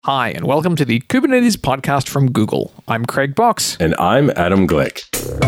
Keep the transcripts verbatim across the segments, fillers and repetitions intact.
Hi, and welcome to the Kubernetes podcast from Google. I'm Craig Box. And I'm Adam Glick.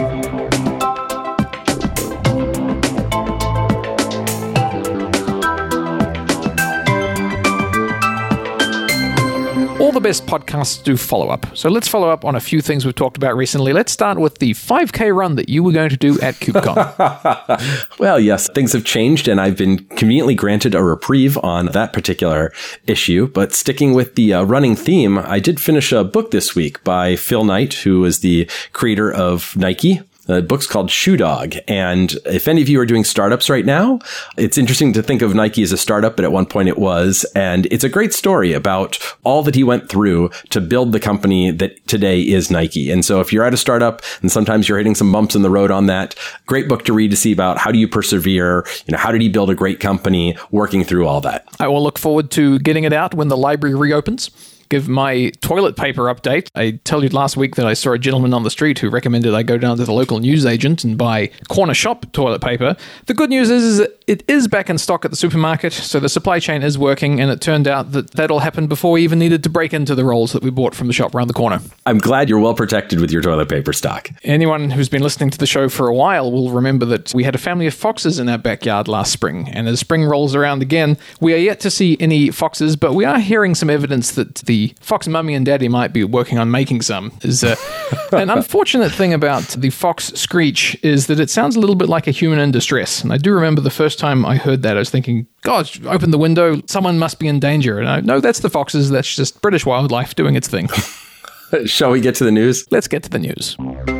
All the best podcasts do follow-up, so let's follow up on a few things we've talked about recently. Let's start with the five K run that you were going to do at KubeCon. Well, yes, things have changed, and I've been conveniently granted a reprieve on that particular issue. But sticking with the uh, running theme, I did finish a book this week by Phil Knight, who is the creator of Nike. The book's called Shoe Dog. And if any of you are doing startups right now, it's interesting to think of Nike as a startup, but at one point it was. And it's a great story about all that he went through to build the company that today is Nike. And so if you're at a startup and sometimes you're hitting some bumps in the road on that, great book to read to see about how do you persevere? You know, how did he build a great company working through all that? I will look forward to getting it out when the library reopens. Give my toilet paper update. I told you last week that I saw a gentleman on the street who recommended I go down to the local newsagent and buy corner shop toilet paper. The good news is, is that it is back in stock at the supermarket, so the supply chain is working, and it turned out that that all happened before we even needed to break into the rolls that we bought from the shop around the corner. I'm glad you're well protected with your toilet paper stock. Anyone who's been listening to the show for a while will remember that we had a family of foxes in our backyard last spring, and as spring rolls around again, we are yet to see any foxes, but we are hearing some evidence that the fox mummy and daddy might be working on making some. Is uh, an unfortunate thing about the fox screech is that it sounds a little bit like a human in distress. And I do remember the first time I heard that, I was thinking, God, open the window, someone must be in danger. And I, no, that's the foxes. That's just British wildlife doing its thing. Shall we get to the news? Let's get to the news.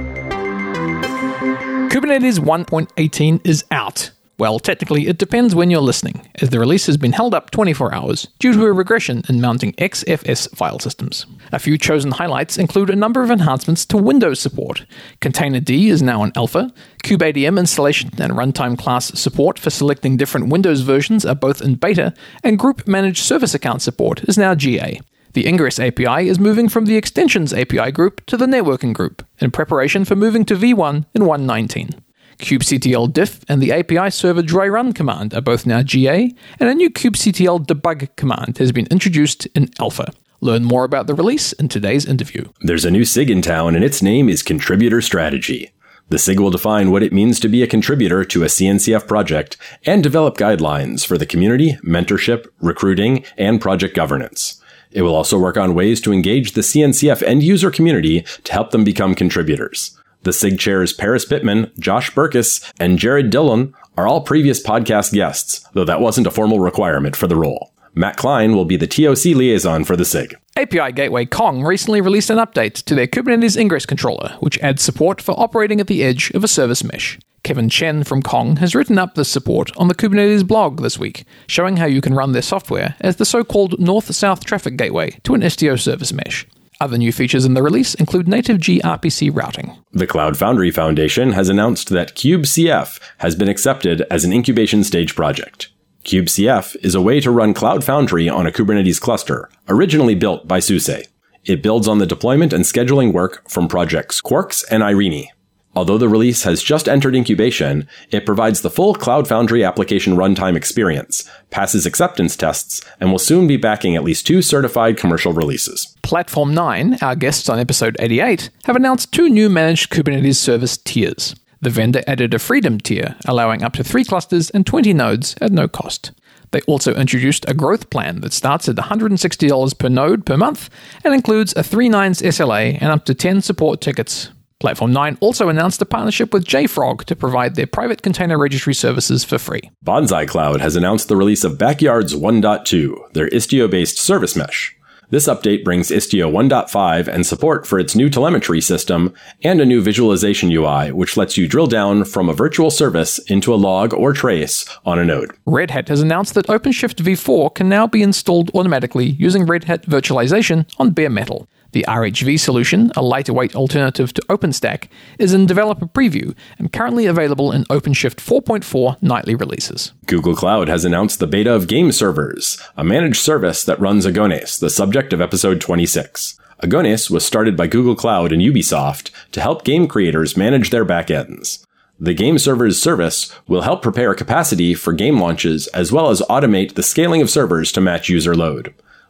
Kubernetes one point eighteen is out. Well, technically, it depends when you're listening, as the release has been held up twenty-four hours due to a regression in mounting X F S file systems. A few chosen highlights include a number of enhancements to Windows support. Containerd is now in alpha, kubeadm installation and runtime class support for selecting different Windows versions are both in beta, and group managed service account support is now G A. The Ingress A P I is moving from the Extensions A P I group to the Networking group, in preparation for moving to V one in one point nineteen. kubectl diff and the A P I server dry run command are both now G A, and a new kubectl debug command has been introduced in alpha. Learn more about the release in today's interview. There's a new SIG in town, and its name is Contributor Strategy. The SIG will define what it means to be a contributor to a C N C F project and develop guidelines for the community, mentorship, recruiting, and project governance. It will also work on ways to engage the C N C F end-user community to help them become contributors. The SIG chairs Paris Pittman, Josh Burkus, and Jared Dillon are all previous podcast guests, though that wasn't a formal requirement for the role. Matt Klein will be the T O C liaison for the SIG. A P I Gateway Kong recently released an update to their Kubernetes Ingress controller, which adds support for operating at the edge of a service mesh. Kevin Chen from Kong has written up this support on the Kubernetes blog this week, showing how you can run their software as the so-called north-south traffic gateway to an Istio service mesh. Other new features in the release include native gRPC routing. The Cloud Foundry Foundation has announced that kubecf has been accepted as an incubation stage project. kubecf is a way to run Cloud Foundry on a Kubernetes cluster, originally built by SUSE. It builds on the deployment and scheduling work from projects Quarks and Irene. Although the release has just entered incubation, it provides the full Cloud Foundry application runtime experience, passes acceptance tests, and will soon be backing at least two certified commercial releases. Platform nine, our guests on episode eighty-eight, have announced two new managed Kubernetes service tiers. The vendor added a Freedom tier, allowing up to three clusters and twenty nodes at no cost. They also introduced a growth plan that starts at one hundred sixty dollars per node per month and includes a three nines S L A and up to ten support tickets. Platform nine also announced a partnership with JFrog to provide their private container registry services for free. Bonsai Cloud has announced the release of Backyards one point two, their Istio-based service mesh. This update brings Istio one point five and support for its new telemetry system and a new visualization U I, which lets you drill down from a virtual service into a log or trace on a node. Red Hat has announced that OpenShift v four can now be installed automatically using Red Hat virtualization on bare metal. The R H V solution, a lighter-weight alternative to OpenStack, is in developer preview and currently available in OpenShift four point four nightly releases. Google Cloud has announced the beta of Game Servers, a managed service that runs Agones, the subject of episode twenty-six. Agones was started by Google Cloud and Ubisoft to help game creators manage their backends. The Game Servers service will help prepare capacity for game launches as well as automate the scaling of servers to match user load.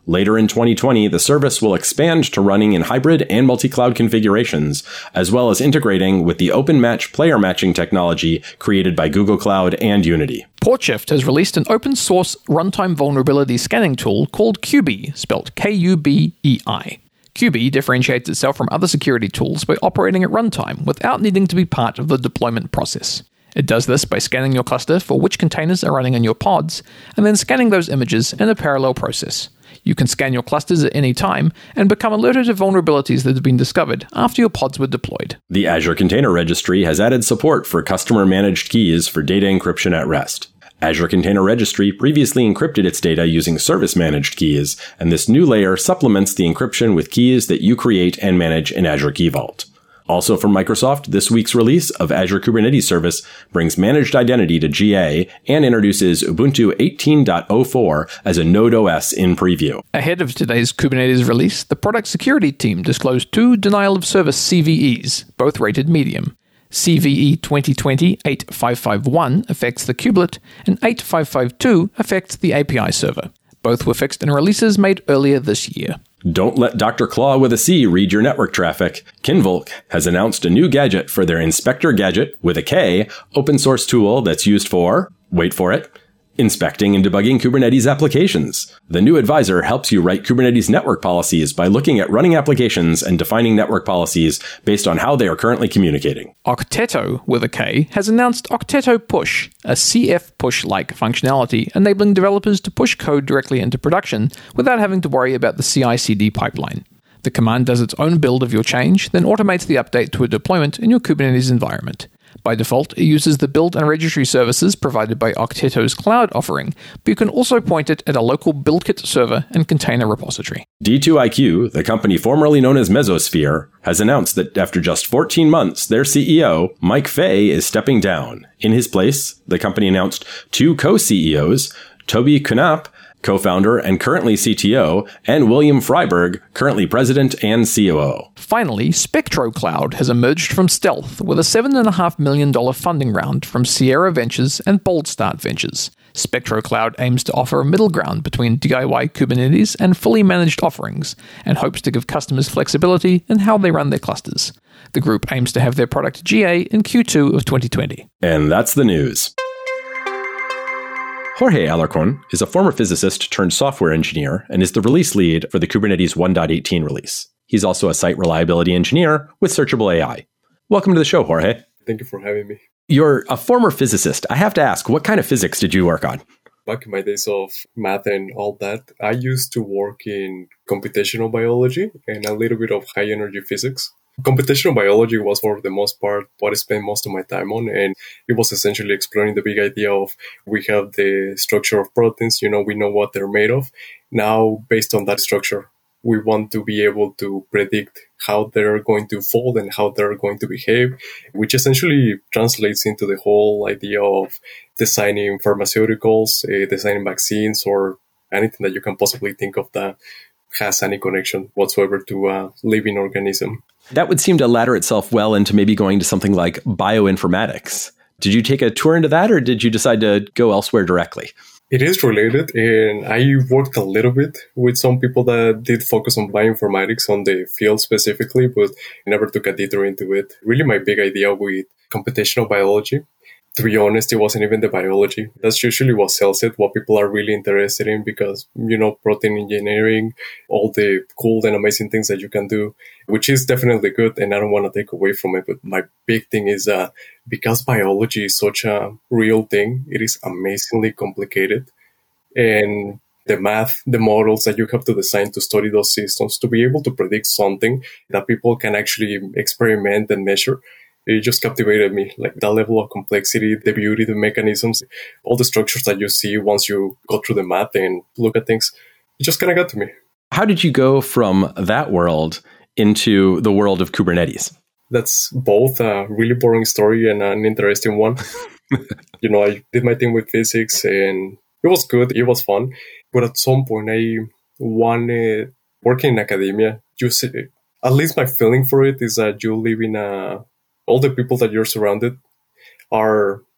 Later in twenty twenty, the service will expand to running in hybrid and multi-cloud configurations, as well as integrating with the OpenMatch player matching technology created by Google Cloud and Unity. PortShift has released an open-source runtime vulnerability scanning tool called Q B, spelled K U B E I. Q B differentiates itself from other security tools by operating at runtime without needing to be part of the deployment process. It does this by scanning your cluster for which containers are running in your pods, and then scanning those images in a parallel process. You can scan your clusters at any time and become alerted to vulnerabilities that have been discovered after your pods were deployed. The Azure Container Registry has added support for customer-managed keys for data encryption at rest. Azure Container Registry previously encrypted its data using service-managed keys, and this new layer supplements the encryption with keys that you create and manage in Azure Key Vault. Also from Microsoft, this week's release of Azure Kubernetes Service brings managed identity to G A and introduces Ubuntu eighteen point oh four as a Node O S in preview. Ahead of today's Kubernetes release, the product security team disclosed two denial of service C V Es, both rated medium. C V E twenty twenty dash eight five five one affects the kubelet, and eight five five two affects the A P I server. Both were fixed in releases made earlier this year. Don't let Doctor Claw with a C read your network traffic. Kinvolk has announced a new gadget for their Inspector Gadget with a K open source tool that's used for, wait for it, inspecting and debugging Kubernetes applications. The new advisor helps you write Kubernetes network policies by looking at running applications and defining network policies based on how they are currently communicating. Octeto, with a K, has announced Octeto Push, a C F push-like functionality enabling developers to push code directly into production without having to worry about the C I C D pipeline. The command does its own build of your change, then automates the update to a deployment in your Kubernetes environment. By default, it uses the build and registry services provided by Octeto's cloud offering, but you can also point it at a local BuildKit server and container repository. D two I Q, the company formerly known as Mesosphere, has announced that after just fourteen months, their C E O, Mike Fay, is stepping down. In his place, the company announced two co-C E Os, Toby Knapp, co-founder and currently C T O, and William Freiberg, currently president and C O O. Finally, SpectroCloud has emerged from stealth with a seven point five million dollars funding round from Sierra Ventures and Boldstart Ventures. SpectroCloud aims to offer a middle ground between D I Y Kubernetes and fully managed offerings, and hopes to give customers flexibility in how they run their clusters. The group aims to have their product G A in Q two of twenty twenty. And that's the news. Jorge Alarcon is a former physicist turned software engineer and is the release lead for the Kubernetes one point eighteen release. He's also a site reliability engineer with Searchable A I. Welcome to the show, Jorge. Thank you for having me. You're a former physicist. I have to ask, what kind of physics did you work on? Back in my days of math and all that, I used to work in computational biology and a little bit of high energy physics. Computational biology was, for the most part, what I spent most of my time on, and it was essentially exploring the big idea of we have the structure of proteins, you know, we know what they're made of. Now, based on that structure, we want to be able to predict how they're going to fold and how they're going to behave, which essentially translates into the whole idea of designing pharmaceuticals, uh, designing vaccines, or anything that you can possibly think of that has any connection whatsoever to a living organism. That would seem to ladder itself well into maybe going to something like bioinformatics. Did you take a tour into that, or did you decide to go elsewhere directly? It is related, and I worked a little bit with some people that did focus on bioinformatics on the field specifically, but never took a detour into it. Really, my big idea with computational biology, to be honest, it wasn't even the biology. That's usually what sells it, what people are really interested in, because, you know, protein engineering, all the cool and amazing things that you can do, which is definitely good, and I don't want to take away from it. But my big thing is that uh, because biology is such a real thing, it is amazingly complicated. And the math, the models that you have to design to study those systems, to be able to predict something that people can actually experiment and measure, it just captivated me. Like that level of complexity, the beauty, the mechanisms, all the structures that you see once you go through the math and look at things, it just kind of got to me. How did you go from that world into the world of Kubernetes? That's both a really boring story and an interesting one. You know, I did my thing with physics and it was good. It was fun. But at some point, I wanted, working in academia, you see, at least my feeling for it is that you live in a, all the people that you're surrounded are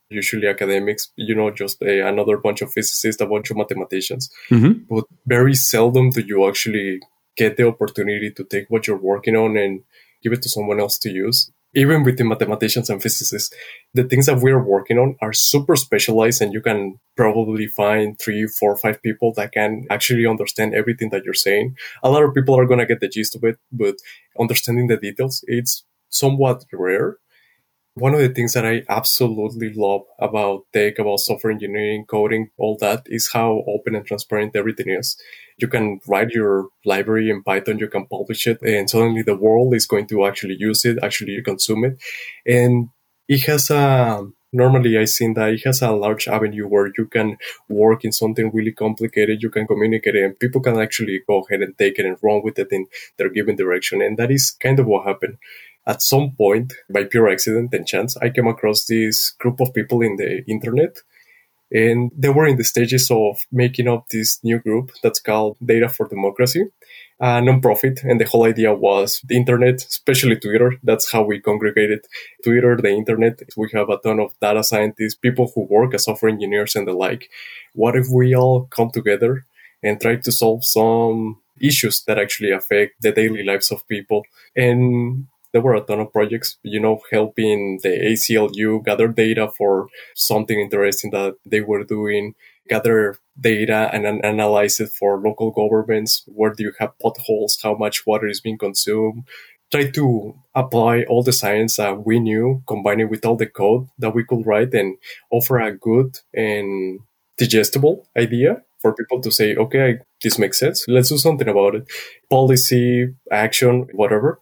usually academics, you know, just a, another bunch of physicists, a bunch of mathematicians. Mm-hmm. But very seldom do you actually get the opportunity to take what you're working on and give it to someone else to use. Even with the mathematicians and physicists, the things that we're working on are super specialized, and you can probably find three, four, five people that can actually understand everything that you're saying. A lot of people are going to get the gist of it, but understanding the details, it's somewhat rare. One of the things that I absolutely love about tech, about software engineering, coding, all that, is how open and transparent everything is. You can write your library in Python, you can publish it, and suddenly the world is going to actually use it, actually consume it. And it has a, normally I've seen that it has a large avenue where you can work in something really complicated, you can communicate it, and people can actually go ahead and take it and run with it in their given direction. And that is kind of what happened. At some point, by pure accident and chance, I came across this group of people in the internet, and they were in the stages of making up this new group that's called Data for Democracy, a nonprofit. And the whole idea was the internet, especially Twitter. That's how we congregated. Twitter, the internet. We have a ton of data scientists, people who work as software engineers and the like. What if we all come together and try to solve some issues that actually affect the daily lives of people? And there were a ton of projects, you know, helping the A C L U gather data for something interesting that they were doing, gather data and an- analyze it for local governments. Where do you have potholes? How much water is being consumed? Try to apply all the science that we knew, combine it with all the code that we could write, and offer a good and digestible idea for people to say, okay, this makes sense. Let's do something about it. Policy, action, whatever.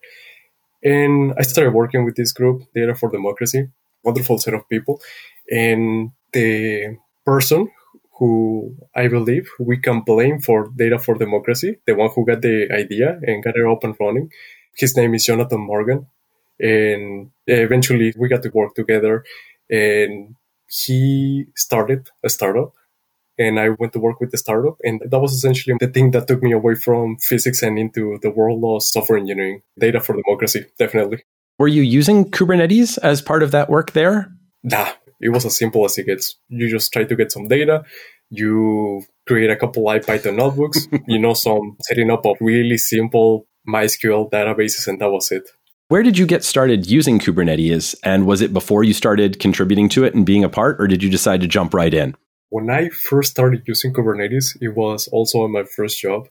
And I started working with this group, Data for Democracy, wonderful set of people. And the person who I believe we can blame for Data for Democracy, the one who got the idea and got it up and running, his name is Jonathan Morgan. And eventually we got to work together, and he started a startup. And I went to work with the startup, and that was essentially the thing that took me away from physics and into the world of software engineering. Data for Democracy, definitely. Were you using Kubernetes as part of that work there? Nah, it was as simple as it gets. You just try to get some data, you create a couple IPython notebooks, you know, some setting up of really simple MySQL databases, and that was it. Where did you get started using Kubernetes? And was it before you started contributing to it and being a part, or did you decide to jump right in? When I first started using Kubernetes, it was also on my first job.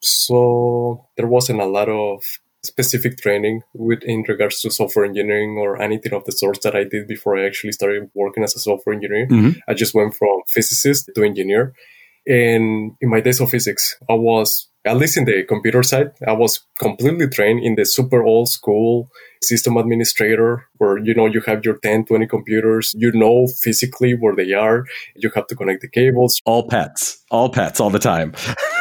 So there wasn't a lot of specific training with in regards to software engineering or anything of the sort that I did before I actually started working as a software engineer. Mm-hmm. I just went from physicist to engineer. And in my days of physics, I was, at least in the computer side, I was completely trained in the super old school system administrator where, you know, you have your ten, twenty computers, you know physically where they are, you have to connect the cables. All pets, all pets all the time.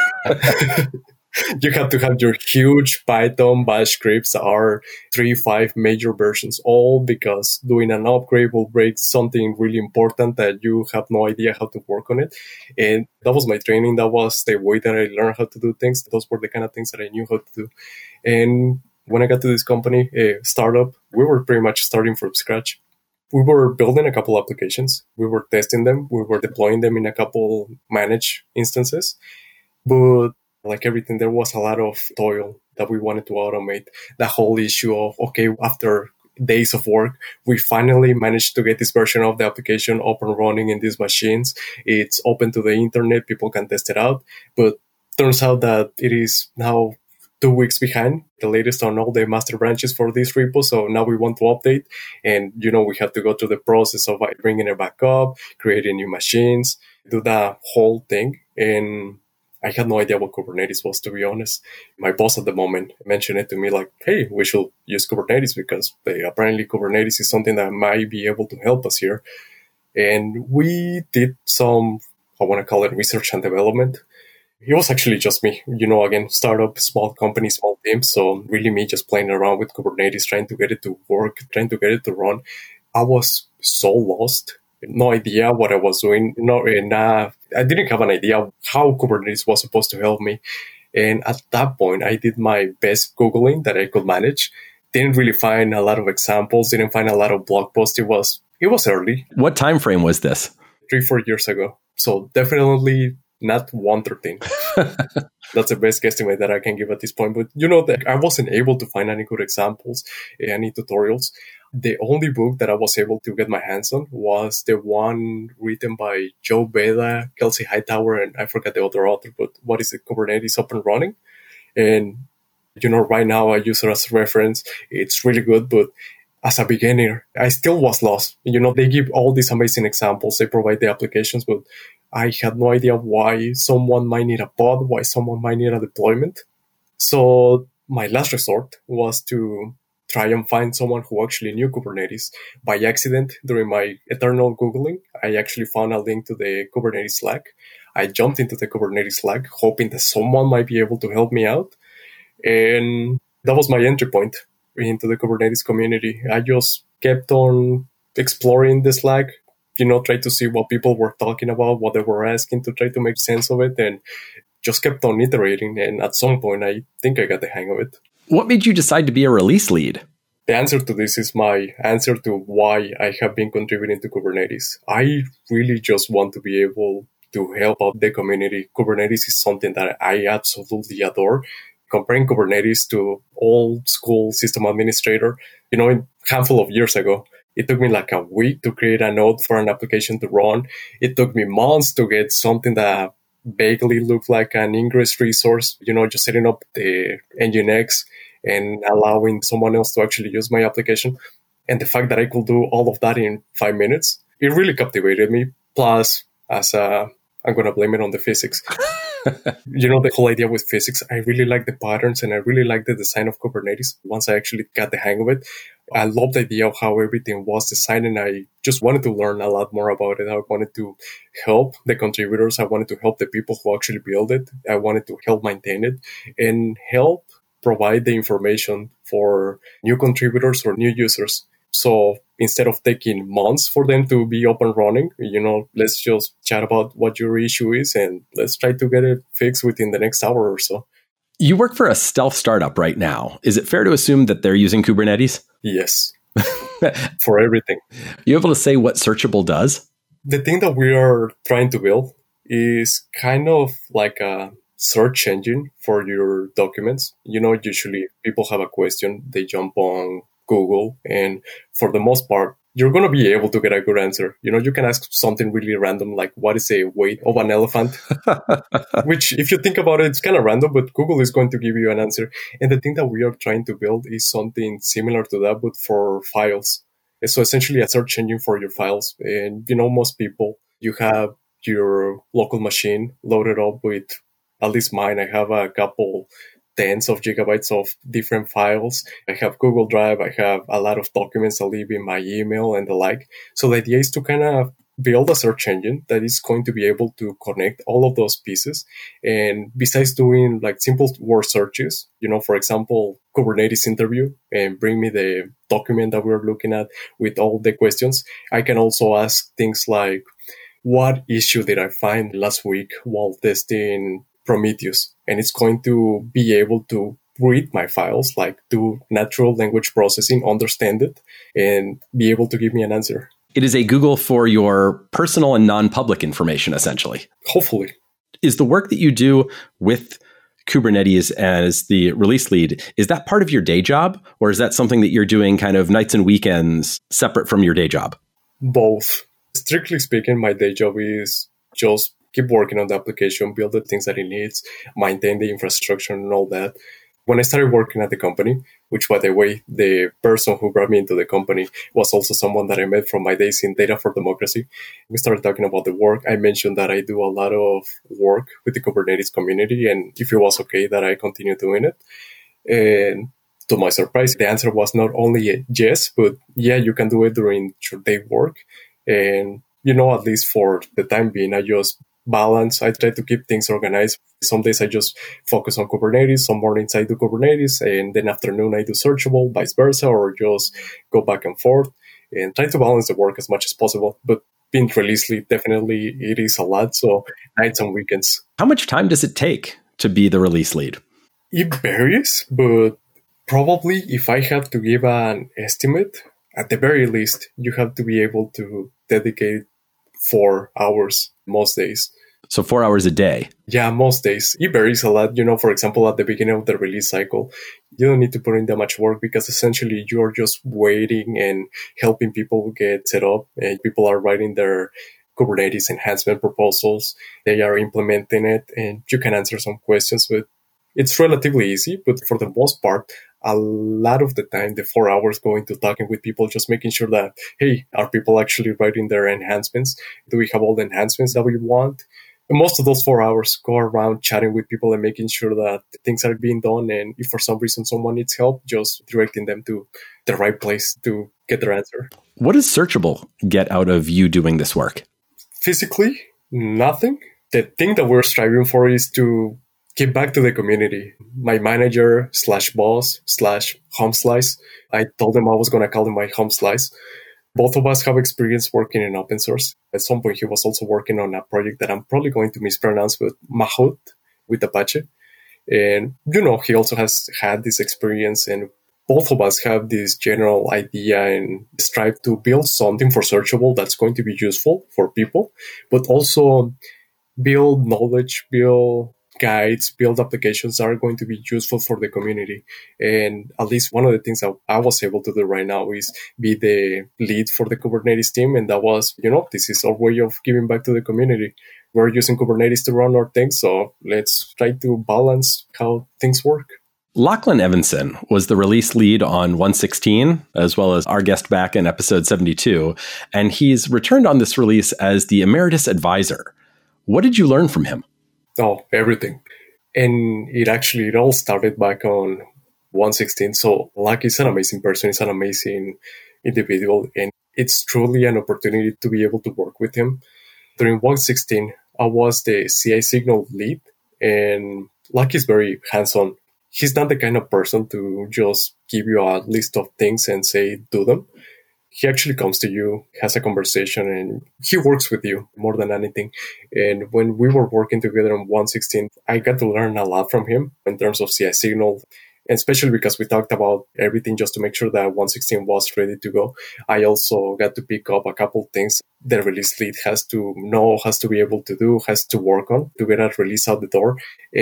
You have to have your huge Python bash scripts that are three, five major versions, all because doing an upgrade will break something really important that you have no idea how to work on it. And that was my training. That was the way that I learned how to do things. Those were the kind of things that I knew how to do. And when I got to this company, a startup, we were pretty much starting from scratch. We were building a couple applications. We were testing them. We were deploying them in a couple managed instances. But like everything, there was a lot of toil that we wanted to automate. The whole issue of, okay, after days of work, we finally managed to get this version of the application up and running in these machines. It's open to the internet. People can test it out. But turns out that it is now two weeks behind the latest on all the master branches for this repo. So now we want to update. And, you know, we have to go through the process of bringing it back up, creating new machines, do the whole thing. And I had no idea what Kubernetes was, to be honest. My boss at the moment mentioned it to me like, hey, we should use Kubernetes because they, apparently Kubernetes is something that might be able to help us here. And we did some, I want to call it research and development. It was actually just me, you know, again, startup, small company, small team. So really me just playing around with Kubernetes, trying to get it to work, trying to get it to run. I was so lost. No idea what I was doing. No, and uh, I didn't have an idea how Kubernetes was supposed to help me. And at that point, I did my best Googling that I could manage. Didn't really find a lot of examples. Didn't find a lot of blog posts. It was It was early. What time frame was this? Three, four years ago. So definitely not one thirteen. That's the best guesstimate that I can give at this point. But you know, that I wasn't able to find any good examples, any tutorials. The only book that I was able to get my hands on was the one written by Joe Beda, Kelsey Hightower, and I forgot the other author, but what is it? Kubernetes Up and Running. And, you know, right now I use it as reference. It's really good, but as a beginner, I still was lost. You know, they give all these amazing examples. They provide the applications, but I had no idea why someone might need a pod, why someone might need a deployment. So my last resort was to try and find someone who actually knew Kubernetes. By accident, during my eternal Googling, I actually found a link to the Kubernetes Slack. I jumped into the Kubernetes Slack, hoping that someone might be able to help me out. And that was my entry point into the Kubernetes community. I just kept on exploring the Slack, you know, try to see what people were talking about, what they were asking, to try to make sense of it, and just kept on iterating. And at some point, I think I got the hang of it. What made you decide to be a release lead? The answer to this is my answer to why I have been contributing to Kubernetes. I really just want to be able to help out the community. Kubernetes is something that I absolutely adore. Comparing Kubernetes to old school system administrator, you know, a handful of years ago, it took me like a week to create a node for an application to run. It took me months to get something that vaguely looked like an ingress resource, you know, just setting up the Nginx and allowing someone else to actually use my application. And the fact that I could do all of that in five minutes, it really captivated me. Plus, as a, I'm going to blame it on the physics. You know, the whole idea with physics, I really like the patterns and I really like the design of Kubernetes. Once I actually got the hang of it, I loved the idea of how everything was designed, and I just wanted to learn a lot more about it. I wanted to help the contributors. I wanted to help the people who actually build it. I wanted to help maintain it and help provide the information for new contributors or new users. So instead of taking months for them to be up and running, you know, let's just chat about what your issue is and let's try to get it fixed within the next hour or so. You work for a stealth startup right now. Is it fair to assume that they're using Kubernetes? Yes, for everything. You able to say what Searchable does? The thing that we are trying to build is kind of like a search engine for your documents. You know, usually people have a question, they jump on Google, and for the most part, you're going to be able to get a good answer. You know, you can ask something really random, like what is the weight of an elephant? Which, if you think about it, it's kind of random, but Google is going to give you an answer. And the thing that we are trying to build is something similar to that, but for files. So essentially a search engine for your files. And, you know, most people, you have your local machine loaded up with, at least mine, I have a couple tens of gigabytes of different files. I have Google Drive. I have a lot of documents that live in my email and the like. So the idea is to kind of build a search engine that is going to be able to connect all of those pieces. And besides doing like simple word searches, you know, for example, Kubernetes interview, and bring me the document that we're looking at with all the questions, I can also ask things like, what issue did I find last week while testing Prometheus? And it's going to be able to read my files, like do natural language processing, understand it, and be able to give me an answer. It is a Google for your personal and non-public information, essentially. Hopefully. Is the work that you do with Kubernetes as the release lead, is that part of your day job? Or is that something that you're doing kind of nights and weekends separate from your day job? Both. Strictly speaking, my day job is just keep working on the application, build the things that it needs, maintain the infrastructure and all that. When I started working at the company, which, by the way, the person who brought me into the company was also someone that I met from my days in Data for Democracy. We started talking about the work. I mentioned that I do a lot of work with the Kubernetes community, and if it was okay that I continue doing it. And to my surprise, the answer was not only a yes, but yeah, you can do it during your day work. And, you know, at least for the time being, I just balance. I try to keep things organized. Some days I just focus on Kubernetes. Some mornings I do Kubernetes, and then afternoon I do Searchable, vice versa, or just go back and forth and try to balance the work as much as possible. But being release lead, definitely it is a lot. So nights and weekends. How much time does it take to be the release lead? It varies, but probably if I have to give an estimate, at the very least, you have to be able to dedicate four hours most days. So four hours a day. Yeah, most days. It varies a lot. You know, for example, at the beginning of the release cycle, you don't need to put in that much work because essentially you're just waiting and helping people get set up. And people are writing their Kubernetes enhancement proposals. They are implementing it and you can answer some questions. But it's relatively easy. But for the most part, a lot of the time, the four hours go into talking with people, just making sure that, hey, are people actually writing their enhancements? Do we have all the enhancements that we want? And most of those four hours go around chatting with people and making sure that things are being done. And if for some reason someone needs help, just directing them to the right place to get their answer. What does Searchable get out of you doing this work? Physically, nothing. The thing that we're striving for is to give back to the community. My manager slash boss slash home slice, I told him I was going to call him my home slice. Both of us have experience working in open source. At some point, he was also working on a project that I'm probably going to mispronounce with Mahout, with Apache. And, you know, he also has had this experience, and both of us have this general idea and strive to build something for Searchable that's going to be useful for people, but also build knowledge, build guides, build applications that are going to be useful for the community. And at least one of the things that I was able to do right now is be the lead for the Kubernetes team. And that was, you know, this is our way of giving back to the community. We're using Kubernetes to run our things, so let's try to balance how things work. Lachlan Evanson was the release lead on one sixteen, as well as our guest back in episode seventy-two, and he's returned on this release as the emeritus advisor. What did you learn from him? Oh, everything. And it actually, it all started back on one sixteen. So Lach is an amazing person. He's an amazing individual. And it's truly an opportunity to be able to work with him. During one sixteen, I was the C I Signal lead. And Lach is very hands-on. He's not the kind of person to just give you a list of things and say, do them. He actually comes to you, has a conversation, and he works with you more than anything. And when we were working together on one sixteen, I got to learn a lot from him in terms of C I Signal, and especially because we talked about everything just to make sure that one sixteen was ready to go. I also got to pick up a couple things the release lead has to know, has to be able to do, has to work on to get a release out the door.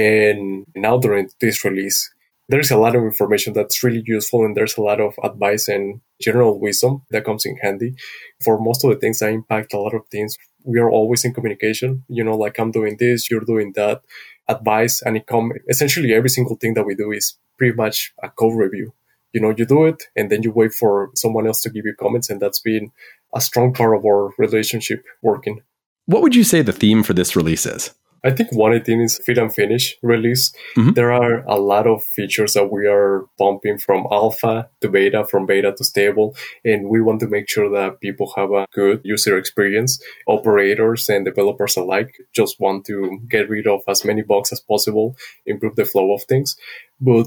And now during this release, there's a lot of information that's really useful, and there's a lot of advice and general wisdom that comes in handy. For most of the things that impact a lot of things, we are always in communication. You know, like I'm doing this, you're doing that. Advice, and it come essentially every single thing that we do is pretty much a code review. You know, you do it, and then you wait for someone else to give you comments, and that's been a strong part of our relationship working. What would you say the theme for this release is? I think one eighteen is fit and finish release. Mm-hmm. There are a lot of features that we are bumping from alpha to beta, from beta to stable, and we want to make sure that people have a good user experience. Operators and developers alike just want to get rid of as many bugs as possible, improve the flow of things. But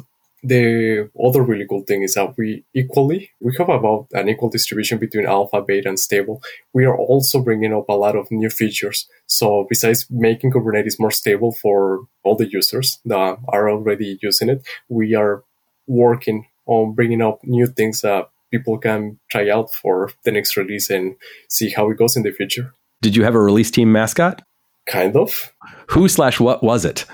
the other really cool thing is that we equally, we have about an equal distribution between alpha, beta, and stable. We are also bringing up a lot of new features. So besides making Kubernetes more stable for all the users that are already using it, we are working on bringing up new things that people can try out for the next release and see how it goes in the future. Did you have a release team mascot? Kind of. Who slash what was it?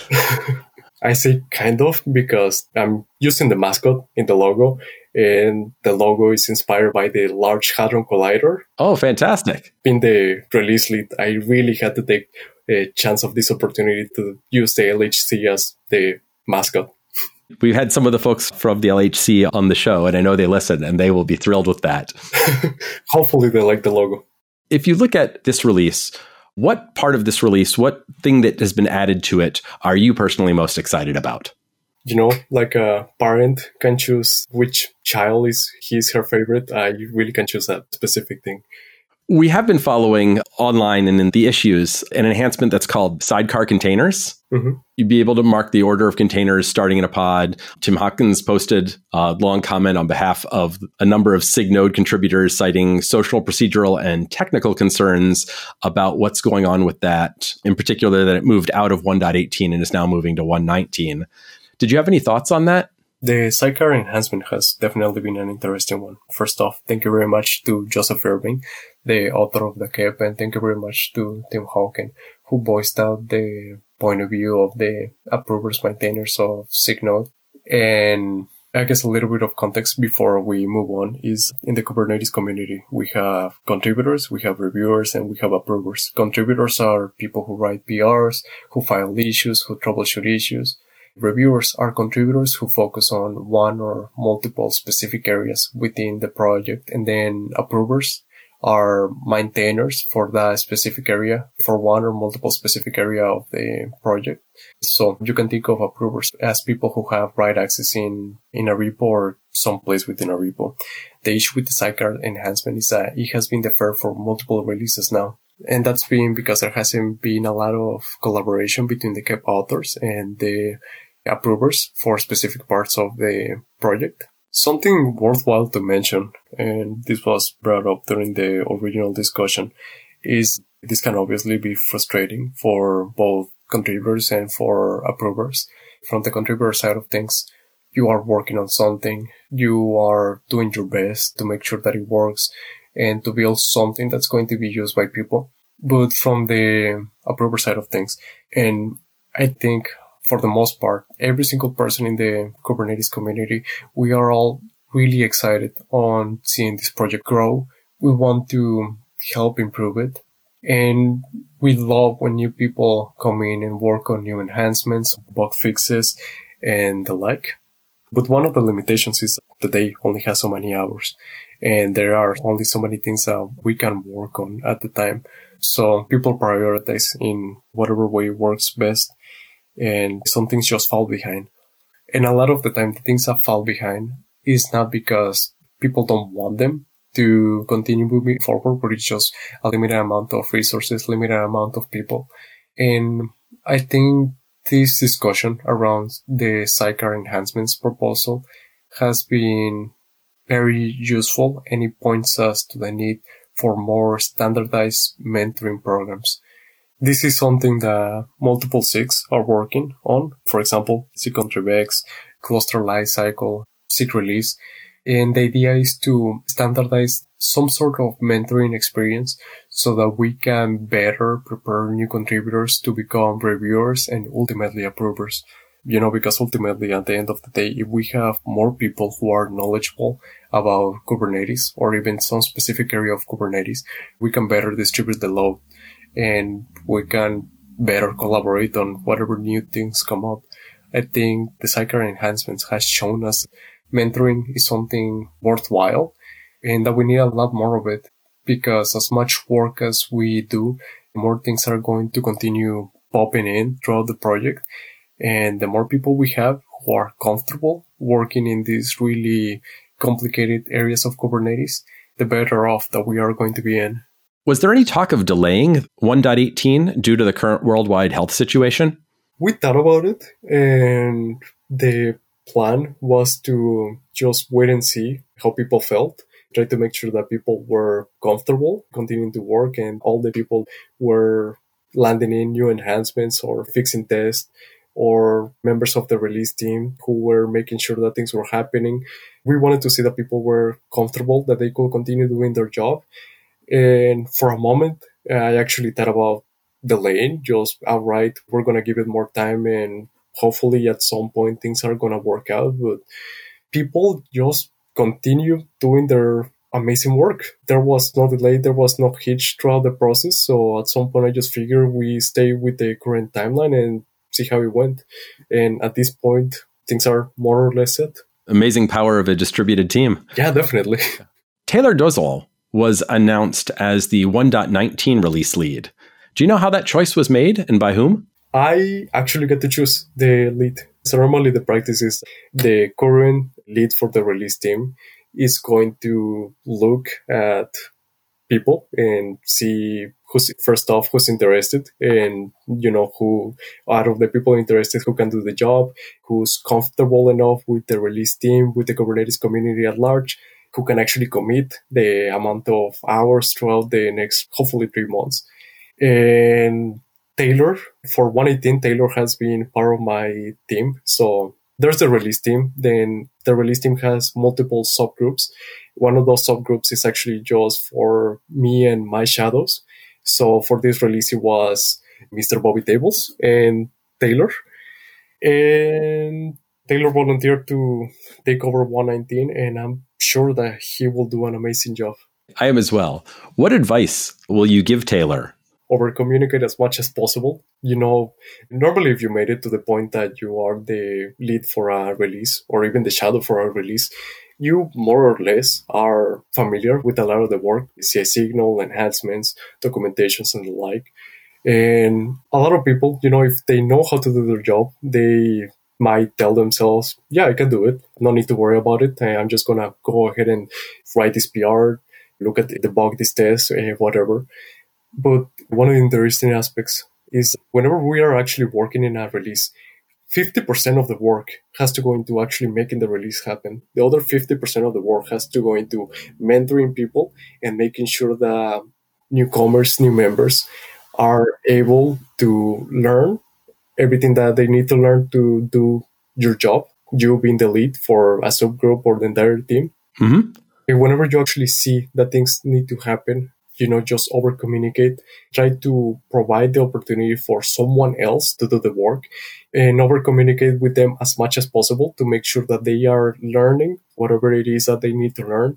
I say kind of because I'm using the mascot in the logo, and the logo is inspired by the Large Hadron Collider. Oh, fantastic. In the release lead, I really had to take a chance of this opportunity to use the L H C as the mascot. We've had some of the folks from the L H C on the show, and I know they listen, and they will be thrilled with that. Hopefully they like the logo. If you look at this release, what part of this release, what thing that has been added to it are you personally most excited about? You know, like a parent can choose which child is his, her favorite. I really can choose that specific thing. We have been following online and in the issues an enhancement that's called sidecar containers. Mm-hmm. You'd be able to mark the order of containers starting in a pod. Tim Hawkins posted a long comment on behalf of a number of SIG node contributors citing social, procedural, and technical concerns about what's going on with that. In particular, that it moved out of one point eighteen and is now moving to one nineteen. Did you have any thoughts on that? The sidecar enhancement has definitely been an interesting one. First off, thank you very much to Joseph Irving, the author of the K E P, and thank you very much to Tim Hawken, who voiced out the point of view of the approvers, maintainers of SIG-Node. And I guess a little bit of context before we move on is in the Kubernetes community, we have contributors, we have reviewers, and we have approvers. Contributors are people who write P Rs, who file issues, who troubleshoot issues. Reviewers are contributors who focus on one or multiple specific areas within the project. And then approvers are maintainers for that specific area, for one or multiple specific area of the project. So you can think of approvers as people who have write access in, in a repo or someplace within a repo. The issue with the sidecar enhancement is that it has been deferred for multiple releases now. And that's been because there hasn't been a lot of collaboration between the K E P authors and the approvers for specific parts of the project. Something worthwhile to mention, and this was brought up during the original discussion, is this can obviously be frustrating for both contributors and for approvers. From the contributor side of things, you are working on something, you are doing your best to make sure that it works and to build something that's going to be used by people. But from the approver side of things, and I think for the most part, every single person in the Kubernetes community, we are all really excited on seeing this project grow. We want to help improve it. And we love when new people come in and work on new enhancements, bug fixes, and the like. But one of the limitations is the day only has so many hours. And there are only so many things that we can work on at the time. So people prioritize in whatever way works best. And some things just fall behind. And a lot of the time, the things that fall behind is not because people don't want them to continue moving forward, but it's just a limited amount of resources, limited amount of people. And I think this discussion around the sidecar enhancements proposal has been very useful, and it points us to the need for more standardized mentoring programs. This is something that multiple SIGs are working on. For example, SIG-ContribX, Cluster Lifecycle, SIG Release. And the idea is to standardize some sort of mentoring experience so that we can better prepare new contributors to become reviewers and ultimately approvers. You know, because ultimately at the end of the day, if we have more people who are knowledgeable about Kubernetes or even some specific area of Kubernetes, we can better distribute the load and we can better collaborate on whatever new things come up. I think the sidecar enhancements has shown us mentoring is something worthwhile and that we need a lot more of it, because as much work as we do, more things are going to continue popping in throughout the project. And the more people we have who are comfortable working in these really complicated areas of Kubernetes, the better off that we are going to be in. Was there any talk of delaying one point eighteen due to the current worldwide health situation? We thought about it, and the plan was to just wait and see how people felt, try to make sure that people were comfortable continuing to work, and all the people were landing in new enhancements or fixing tests, or members of the release team who were making sure that things were happening. We wanted to see that people were comfortable, that they could continue doing their job. And for a moment, I actually thought about delaying, just outright, we're going to give it more time and hopefully at some point things are going to work out. But people just continue doing their amazing work. There was no delay, there was no hitch throughout the process. So at some point, I just figured we stay with the current timeline and see how it went. And at this point, things are more or less set. Amazing power of a distributed team. Yeah, definitely. Taylor Dozel was announced as the one point nineteen release lead. Do you know how that choice was made and by whom? I actually get to choose the lead. So normally the practice is the current lead for the release team is going to look at people and see who's first off, who's interested, and, you know, who out of the people interested, who can do the job, who's comfortable enough with the release team, with the Kubernetes community at large, who can actually commit the amount of hours throughout the next, hopefully, three months. And Taylor, for one eighteen, Taylor has been part of my team. So there's the release team. Then the release team has multiple subgroups. One of those subgroups is actually just for me and my shadows. So for this release, it was Mister Bobby Tables and Taylor. And Taylor volunteered to take over one nineteen, and I'm sure that he will do an amazing job. I am as well. What advice will you give Taylor? Over communicate as much as possible. You know, normally if you made it to the point that you are the lead for a release or even the shadow for a release, you more or less are familiar with a lot of the work, C I signal, enhancements, documentations, and the like. And a lot of people, you know, if they know how to do their job, they might tell themselves, yeah, I can do it. No need to worry about it. I'm just going to go ahead and write this P R, look at the debug this test, whatever. But one of the interesting aspects is whenever we are actually working in a release, fifty percent of the work has to go into actually making the release happen. The other fifty percent of the work has to go into mentoring people and making sure that newcomers, new members are able to learn everything that they need to learn to do your job, you being the lead for a subgroup or the entire team. Mm-hmm. And whenever you actually see that things need to happen, you know, just over communicate, try to provide the opportunity for someone else to do the work and over communicate with them as much as possible to make sure that they are learning whatever it is that they need to learn.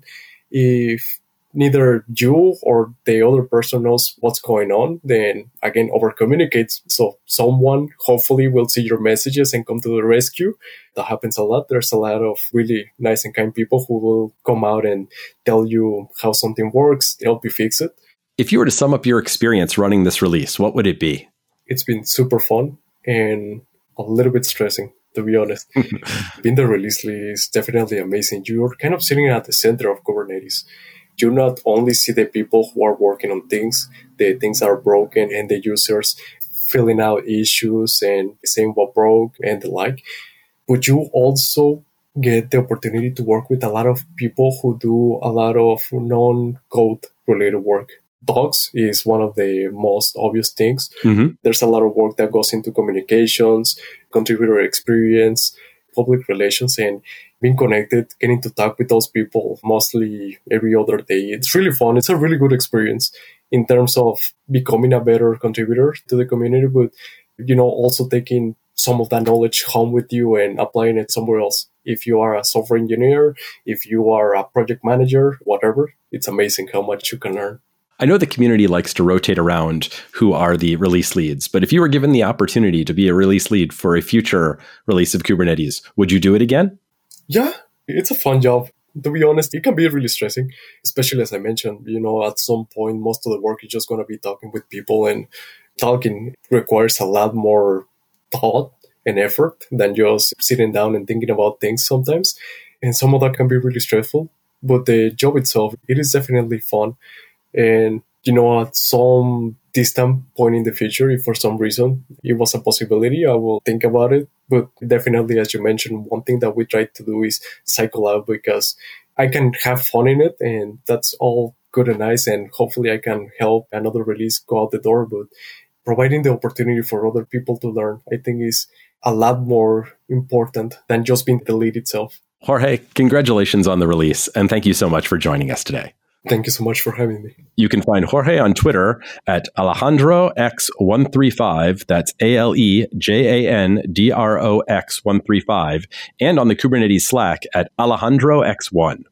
If neither you or the other person knows what's going on, then again, over communicate. So someone hopefully will see your messages and come to the rescue. That happens a lot. There's a lot of really nice and kind people who will come out and tell you how something works, help you fix it. If you were to sum up your experience running this release, what would it be? It's been super fun and a little bit stressing, to be honest. Being the release lead is definitely amazing. You're kind of sitting at the center of Kubernetes. You not only see the people who are working on things, the things are broken, and the users filling out issues and saying what broke and the like, but you also get the opportunity to work with a lot of people who do a lot of non-code related work. Docs is one of the most obvious things. Mm-hmm. There's a lot of work that goes into communications, contributor experience, public relations, and being connected, getting to talk with those people mostly every other day. It's really fun. It's a really good experience in terms of becoming a better contributor to the community, but, you know, also taking some of that knowledge home with you and applying it somewhere else. If you are a software engineer, if you are a project manager, whatever, it's amazing how much you can learn. I know the community likes to rotate around who are the release leads, but if you were given the opportunity to be a release lead for a future release of Kubernetes, would you do it again? Yeah, it's a fun job. To be honest, it can be really stressing, especially as I mentioned, you know, at some point, most of the work is just going to be talking with people, and talking requires a lot more thought and effort than just sitting down and thinking about things sometimes. And some of that can be really stressful, but the job itself, it is definitely fun. And, you know, at some distant point in the future, if for some reason it was a possibility, I will think about it. But definitely, as you mentioned, one thing that we try to do is cycle out, because I can have fun in it, and that's all good and nice. And hopefully I can help another release go out the door. But providing the opportunity for other people to learn, I think, is a lot more important than just being the lead itself. Jorge, congratulations on the release, and thank you so much for joining us today. Thank you so much for having me. You can find Jorge on Twitter at Alejandro X one three five. That's A L E J A N D R O X one three five. And on the Kubernetes Slack at Alejandro X one.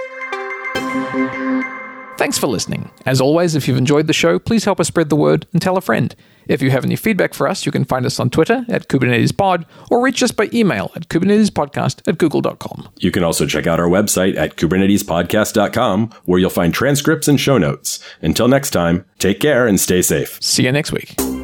Thanks for listening. As always, if you've enjoyed the show, please help us spread the word and tell a friend. If you have any feedback for us, you can find us on Twitter at KubernetesPod or reach us by email at kubernetespodcast at google dot com. You can also check out our website at kubernetes podcast dot com, where you'll find transcripts and show notes. Until next time, take care and stay safe. See you next week.